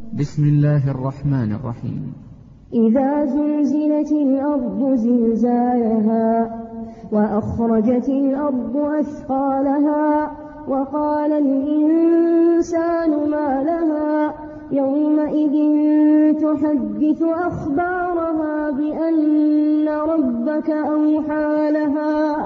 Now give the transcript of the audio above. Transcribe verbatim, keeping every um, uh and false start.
بسم الله الرحمن الرحيم. إذا زلزلت الأرض زلزالها وأخرجت الأرض أثقالها وقال الإنسان ما لها يومئذ تحدث أخبارها بأن ربك أوحى لها